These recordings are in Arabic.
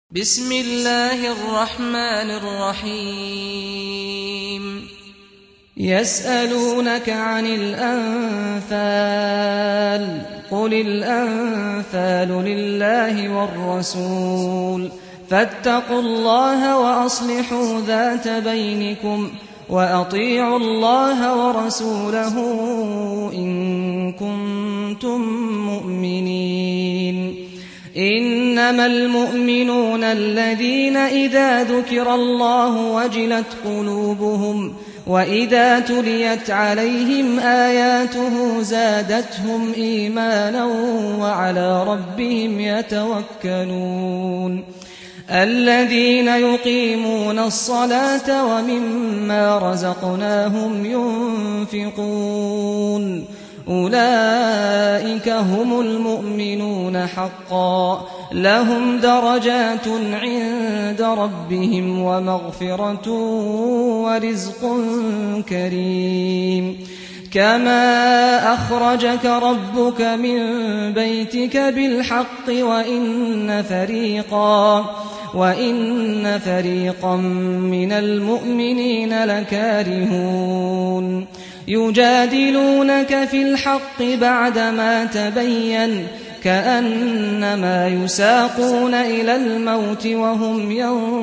بسم الله الرحمن الرحيم يسألونك عن الأنفال قل الأنفال لله والرسول فاتقوا الله وأصلحوا ذات بينكم وأطيعوا الله ورسوله إن كنتم مؤمنين إنما المؤمنون الذين إذا ذكر الله وجلت قلوبهم وإذا تليت عليهم آياته زادتهم إيمانا وعلى ربهم يتوكلون الذين يقيمون الصلاة ومما رزقناهم ينفقون أولئك هم المؤمنون حقا لهم درجات عند ربهم ومغفرة ورزق كريم كما أخرجك ربك من بيتك بالحق وإن فريقا من المؤمنين لكارهون يجادلونك في الحق بعدما تبين كأنما يساقون إلى الموت وهم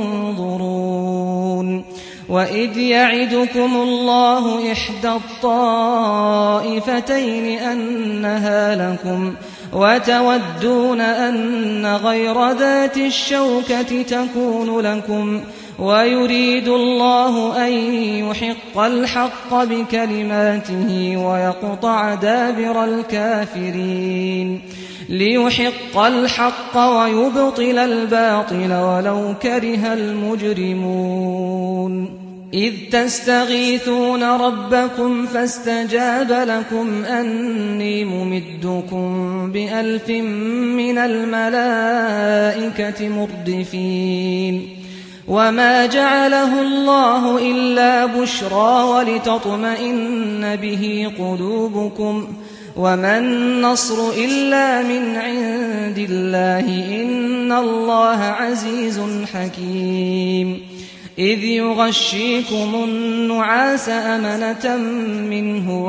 ينظرون وإذ يعدكم الله إحدى الطائفتين أنها لكم وتودون أن غير ذات الشوكة تكون لكم ويريد الله أن يحق الحق بكلماته ويقطع دابر الكافرين ليحق الحق ويبطل الباطل ولو كره المجرمون إذ تستغيثون ربكم فاستجاب لكم أني ممدكم ب1000 من الملائكة مردفين وما جعله الله إلا بشرى ولتطمئن به قلوبكم وما النصر إلا من عند الله إن الله عزيز حكيم إذ يغشيكم النعاس أمنة منه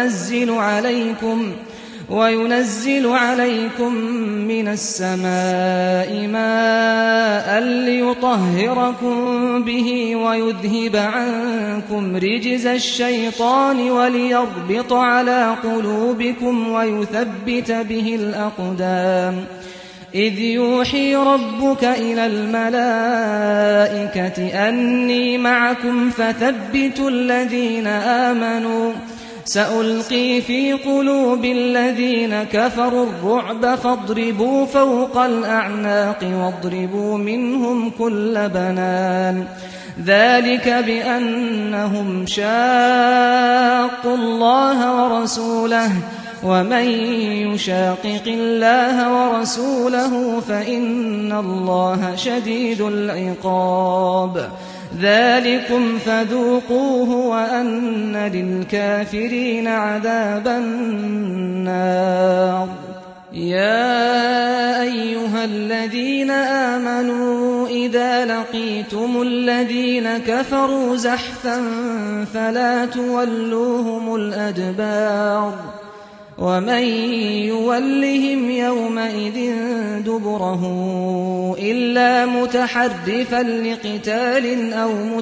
وينزل عليكم من السماء ماء ليطهركم به ويذهب عنكم رجز الشيطان وليربط على قلوبكم ويثبت به الأقدام إذ يوحي ربك إلى الملائكة أني معكم فثبتوا الذين آمنوا سألقي في قلوب الذين كفروا الرعب فاضربوا فوق الأعناق واضربوا منهم كل بنان ذلك بأنهم شاقوا الله ورسوله ومن يشاقق الله ورسوله فإن الله شديد العقاب ذلكم فذوقوه وأن للكافرين عذاب النار يا أيها الذين آمنوا إذا لقيتم الذين كفروا زحفا فلا تولوهم الأدبار ومن يولهم يومئذ دبره إلا متحرفا لقتال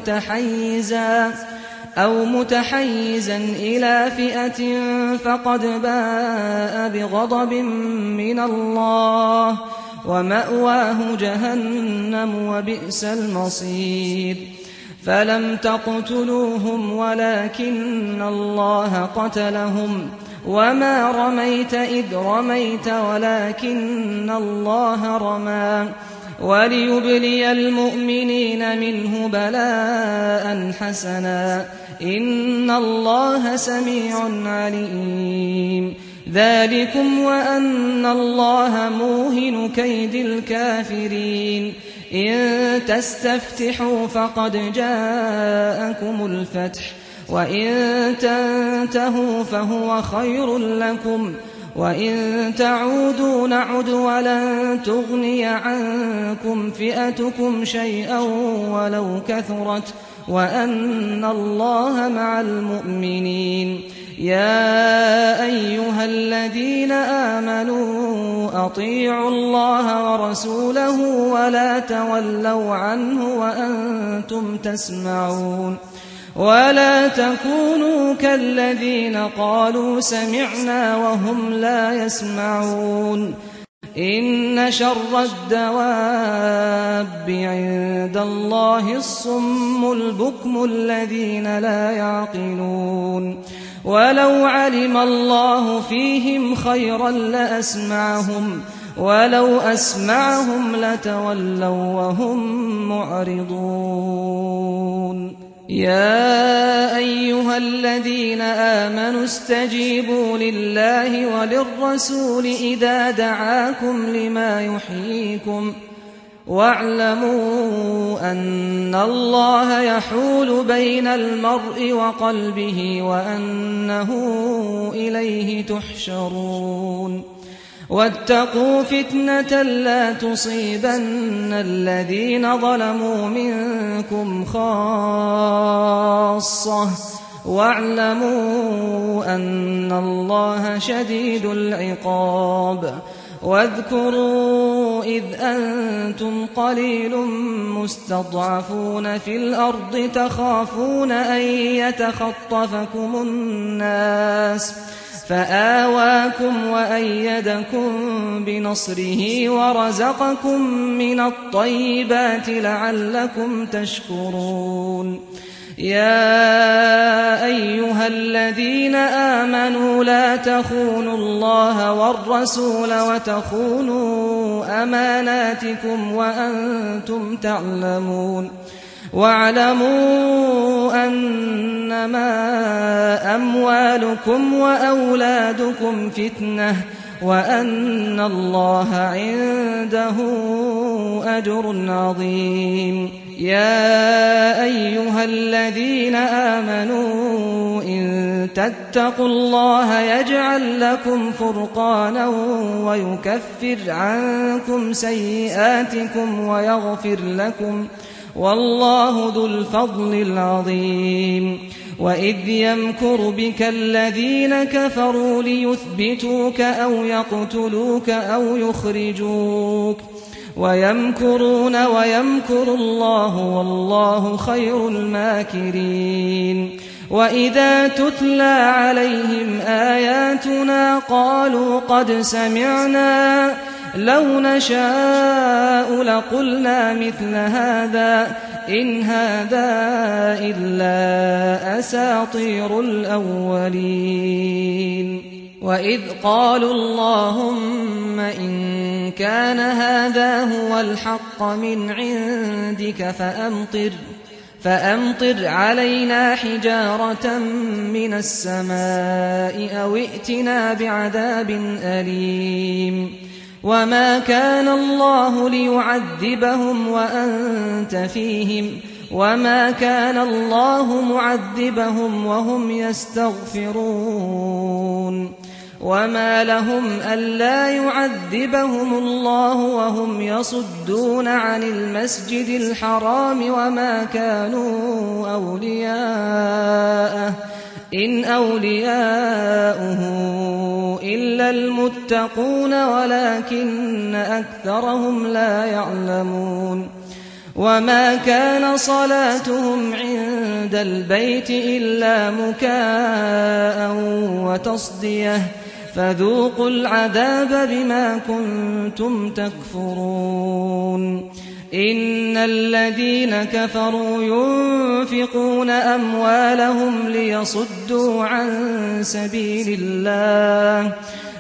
أو متحيزا إلى فئة فقد باء بغضب من الله ومأواه جهنم وبئس المصير فلم تقتلوهم ولكن الله قتلهم وما رميت إذ رميت ولكن الله رمى وليبلي المؤمنين منه بلاء حسنا إن الله سميع عليم ذلكم وأن الله موهن كيد الكافرين إن تستفتحوا فقد جاءكم الفتح وإن تنتهوا فهو خير لكم وإن تعودوا نعد ولن تغني عنكم فئتكم شيئا ولو كثرت وأن الله مع المؤمنين. يا أيها الذين آمنوا أطيعوا الله ورسوله ولا تولوا عنه وأنتم تسمعون ولا تكونوا كالذين قالوا سمعنا وهم لا يسمعون. إن شر الدواب عند الله الصم البكم الذين لا يعقلون. ولو علم الله فيهم خيرا لأسمعهم ولو أسمعهم لتولوا وهم معرضون. يا أيها الذين آمنوا استجيبوا لله وللرسول إذا دعاكم لما يحييكم واعلموا أن الله يحول بين المرء وقلبه وأنه إليه تحشرون. واتقوا فتنة لا تصيبن الذين ظلموا منكم خاصة واعلموا أن الله شديد العقاب. واذكروا إذ أنتم قليل مستضعفون في الأرض تخافون أن يتخطفكم الناس فآواكم وأيدكم بنصره ورزقكم من الطيبات لعلكم تشكرون. يا أيها الذين آمنوا لا تخونوا الله والرسول وتخونوا أماناتكم وأنتم تعلمون. واعلموا أنما أموالكم وأولادكم فتنة وأن الله عنده أجر عظيم. يا أيها الذين آمنوا إن تتقوا الله يجعل لكم فرقانا ويكفر عنكم سيئاتكم ويغفر لكم والله ذو الفضل العظيم. وإذ يمكر بك الذين كفروا ليثبتوك أو يقتلوك أو يخرجوك ويمكرون ويمكر الله والله خير الماكرين. وإذا تتلى عليهم آياتنا قالوا قد سمعنا لو نشاء لقلنا مثل هذا إن هذا إلا أساطير الأولين. وإذ قالوا اللهم إن كان هذا هو الحق من عندك فأمطر علينا حجارة من السماء أو ائتنا بعذاب أليم. وما كان الله ليعذبهم وأنت فيهم وما كان الله معذبهم وهم يستغفرون. وما لهم ألا يعذبهم الله وهم يصدون عن المسجد الحرام وما كانوا أولياءه إن أولياؤه إلا المتقون ولكن أكثرهم لا يعلمون. وما كان صلاتهم عند البيت إلا مكاء وتصدية فذوقوا العذاب بما كنتم تكفرون. إن الذين كفروا ينفقون أموالهم ليصدوا عن سبيل الله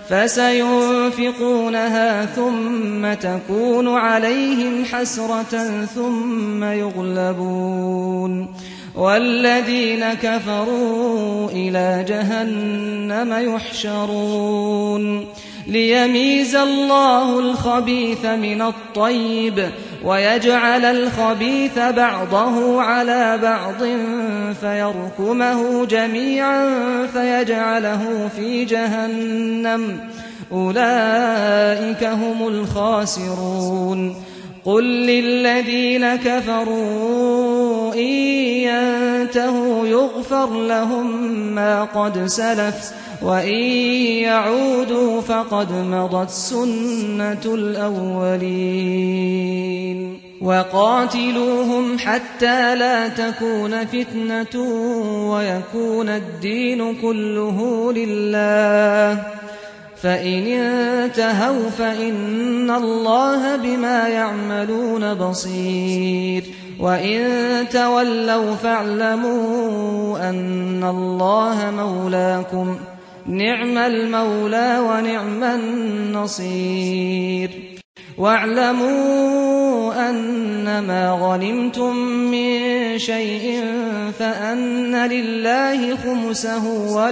فسينفقونها ثم تكون عليهم حسرة ثم يغلبون والذين كفروا إلى جهنم يحشرون. ليميز الله الخبيث من الطيب ويجعل الخبيث بعضه على بعض فيركمه جميعا فيجعله في جهنم أولئك هم الخاسرون قل للذين كفروا إن ينتهوا يغفر لهم ما قد سلف وإن يعودوا فقد مضت سنة الأولين وقاتلوهم حتى لا تكون فتنة ويكون الدين كله لله فإن انتهوا فإن الله بما يعملون بصير وإن تولوا فاعلموا أن الله مولاكم نعم المولى ونعم النصير واعلموا أنما غنمتم من شيء فأن لله خمسه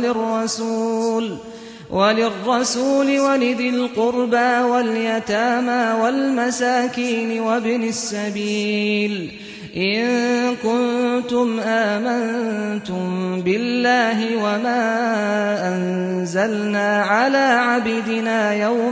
وللرسول ولذي القربى واليتامى والمساكين وابن السبيل إن كنتم آمنتم بالله وما أنزلنا على عبدنا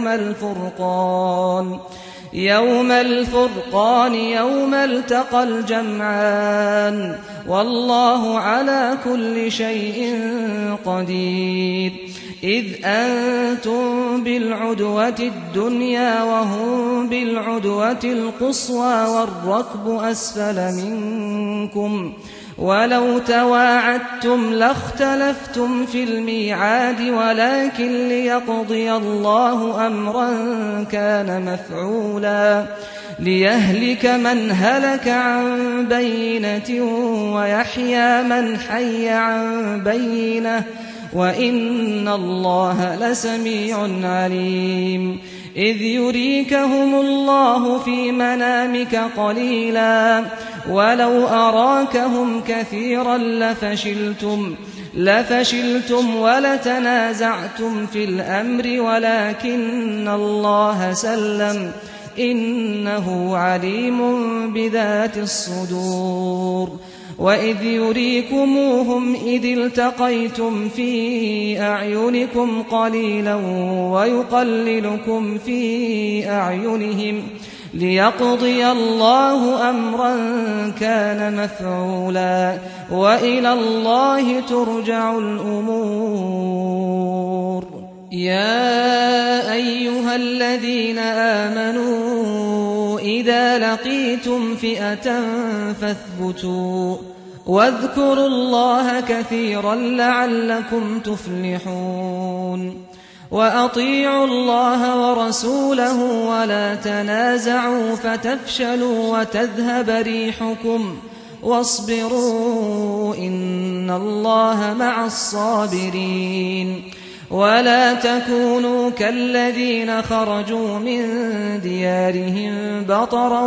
يوم الفرقان يوم التقى الجمعان والله على كل شيء قدير إذ أنتم بالعدوة الدنيا وهم بالعدوة القصوى والركب أسفل منكم ولو تواعدتم لاختلفتم في الميعاد ولكن ليقضي الله أمرا كان مفعولا ليهلك من هلك عن بينة ويحيى من حي عن بينة وإن الله لسميع عليم إذ يريكهم الله في منامك قليلا ولو أراكهم كثيرا لفشلتم ولتنازعتم في الأمر ولكن الله سلم إنه عليم بذات الصدور وإذ يريكموهم إذ التقيتم في أعينكم قليلا ويقللكم في أعينهم ليقضي الله أمرا كان مفعولا وإلى الله ترجع الأمور يا أيها الذين آمنوا إذا لقيتم فئة فاثبتوا واذكروا الله كثيرا لعلكم تفلحون وأطيعوا الله ورسوله ولا تنازعوا فتفشلوا وتذهب ريحكم واصبروا إن الله مع الصابرين ولا تكونوا كالذين خرجوا من ديارهم بطرا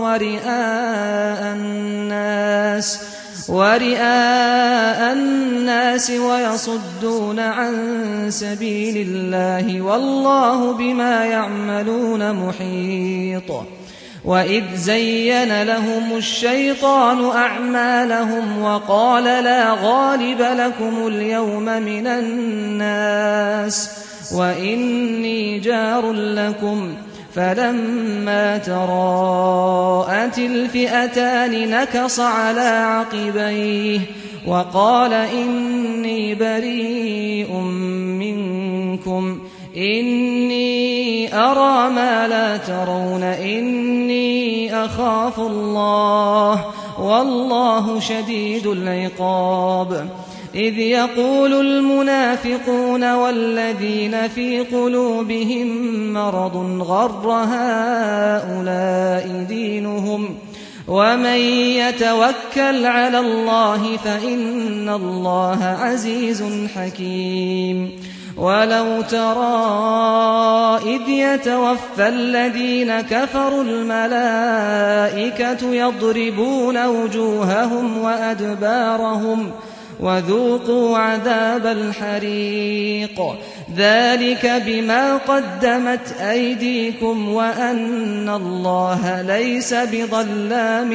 ورئاء الناس ويصدون عن سبيل الله والله بما يعملون محيط وإذ زين لهم الشيطان أعمالهم وقال لا غالب لكم اليوم من الناس وإني جار لكم فلما تراءت الفئتان نكص على عقبيه وقال إني بريء منكم إني أرى ما لا ترون إني أخاف الله والله شديد العقاب إذ يقول المنافقون والذين في قلوبهم مرض غر هؤلاء دينهم ومن يتوكل على الله فإن الله عزيز حكيم ولو ترى إذ يتوفى الذين كفروا الملائكة يضربون وجوههم وأدبارهم وذوقوا عذاب الحريق ذلك بما قدمت أيديكم وأن الله ليس بظلام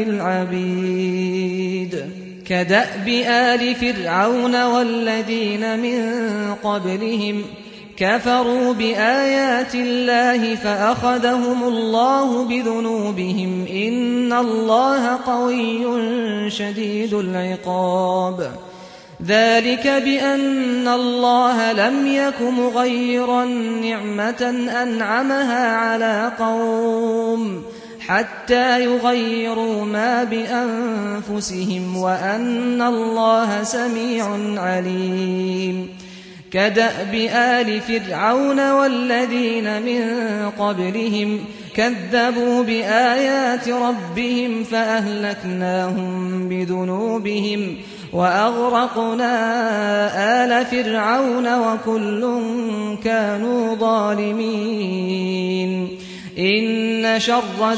للعبيد كدأب آل فرعون والذين من قبلهم كفروا بآيات الله فأخذهم الله بذنوبهم إن الله قوي شديد العقاب ذلك بأن الله لم يك مغيرا نعمة أنعمها على قوم حتى يغيروا ما بأنفسهم وأن الله سميع عليم كدأب آل فرعون والذين من قبلهم كذبوا بآيات ربهم فأهلكناهم بذنوبهم وأغرقنا آل فرعون وكل كانوا ظالمين إن شر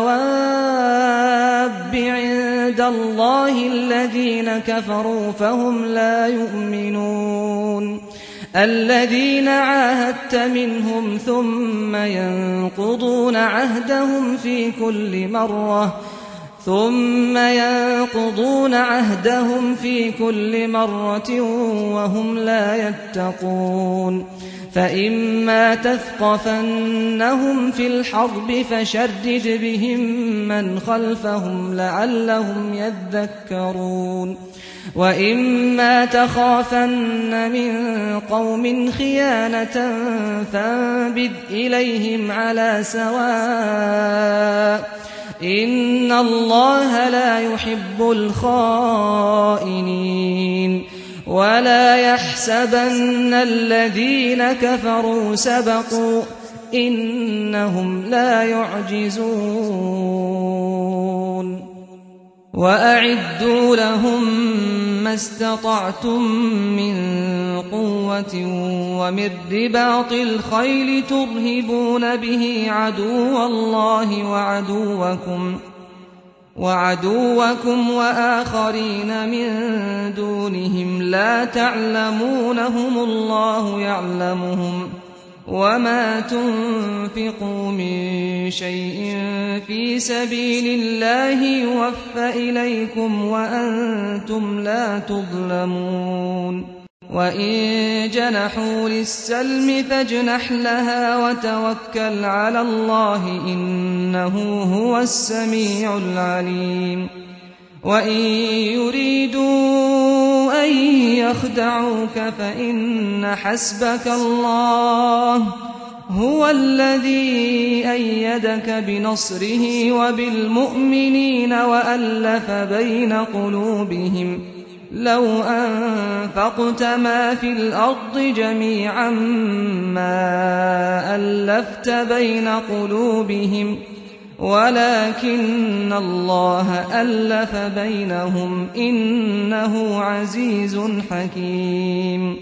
الدواب عند الله الذين كفروا فهم لا يؤمنون الذين عاهدت منهم ثم ينقضون عهدهم في كل مرة وهم لا يتقون فإما تثقفنهم في الحرب فشرد بهم من خلفهم لعلهم يذكرون وإما تخافن من قوم خيانة فانبذ إليهم على سواء إن الله لا يحب الخائنين ولا يحسبن الذين كفروا سبقوا إنهم لا يعجزون وأعدوا لهم ما استطعتم من قوة ومن رباط الخيل ترهبون به عدو الله وعدوكم وآخرين من دونهم لا تعلمونهم الله يعلمهم وما تنفقوا من شيء في سبيل الله يوفى إليكم وأنتم لا تظلمون وإن جنحوا للسلم فاجنح لها وتوكل على الله إنه هو السميع العليم وإن يريدوا أن يخدعوك فإن حسبك الله هو الذي أيدك بنصره وبالمؤمنين وألف بين قلوبهم لو أنفقت ما في الأرض جميعا ما ألفت بين قلوبهم ولكن الله ألف بينهم إنه عزيز حكيم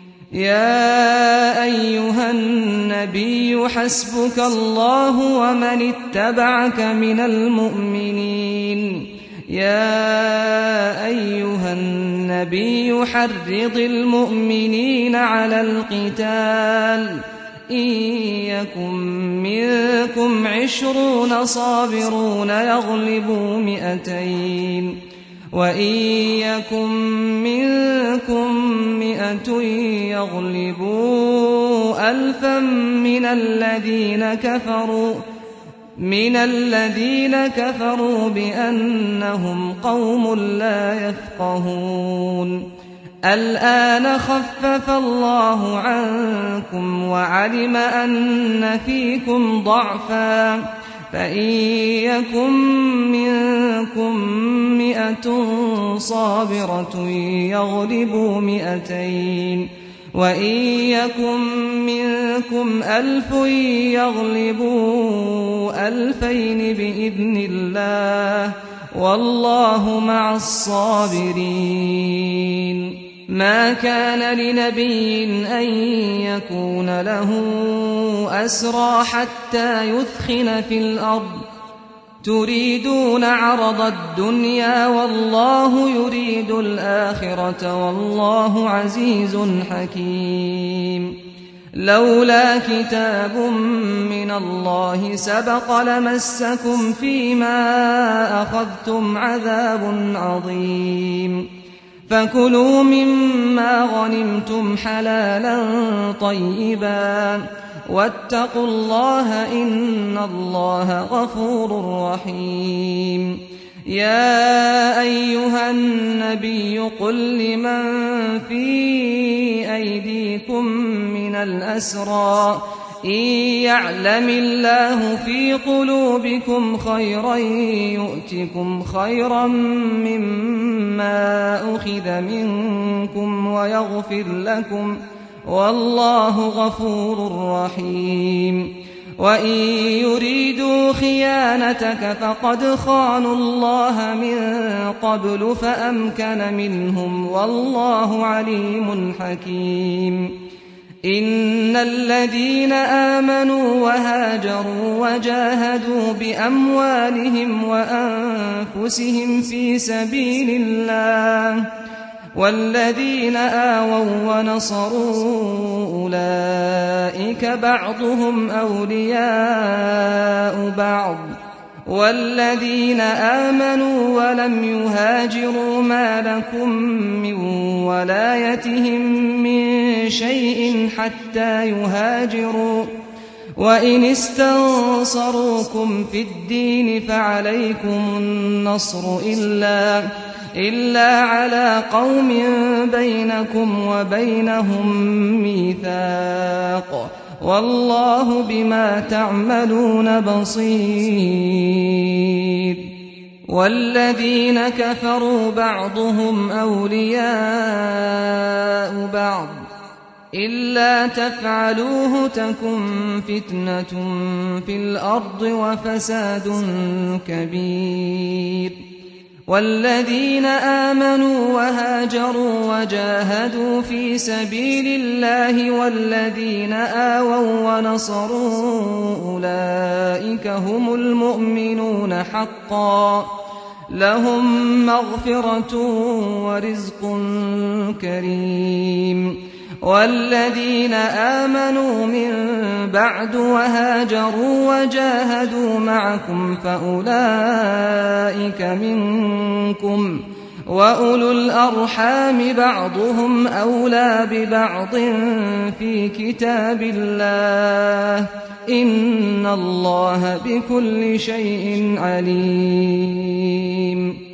يا أيها النبي حسبك الله ومن اتبعك من المؤمنين يا أيها النبي حرض المؤمنين على القتال إن يكن منكم 20 صابرون يغلبوا 200 وإن يكن منكم 100 يغلبوا 1000 من الذين كفروا بأنهم قوم لا يفقهون الآن خفف الله عنكم وعلم أن فيكم ضعفا فإن يكن منكم 100 صابرة يغلبوا 200 وإن يكن منكم 1000 يغلبوا 2000 بإذن الله والله مع الصابرين ما كان لنبي أن يكون له أسرى حتى يثخن في الأرض تريدون عرض الدنيا والله يريد الآخرة والله عزيز حكيم لولا كتاب من الله سبق لمسكم فيما أخذتم عذاب عظيم فكلوا مما غنمتم حلالا طيبا واتقوا الله إن الله غفور رحيم. يا أيها النبي قل لمن في أيديكم من الأسرى إن يعلم الله في قلوبكم خيرا يؤتكم خيرا مما أخذ منكم ويغفر لكم والله غفور رحيم. وإن يريدوا خيانتك فقد خانوا الله من قبل فأمكن منهم والله عليم حكيم. إن الذين آمنوا وهاجروا وجاهدوا بأموالهم وأنفسهم في سبيل الله والذين آووا ونصروا أولئك بعضهم أولياء بعض والذين آمنوا ولم يهاجروا ما لكم من ولايتهم من شيء حتى يهاجروا وإن استنصروكم في الدين فعليكم النصر إلا على قوم بينكم وبينهم ميثاق والله بما تعملون بصير. والذين كفروا بعضهم أولياء بعض إلا تفعلوه تكن فتنة في الأرض وفساد كبير. والذين آمنوا وهاجروا وجاهدوا في سبيل الله والذين آووا ونصروا أولئك هم المؤمنون حقا لهم مغفرة ورزق كريم. والذين آمنوا من بعد وهاجروا وجاهدوا معكم فأولئك منكم وأولو الأرحام بعضهم أولى ببعض في كتاب الله إن الله بكل شيء عليم.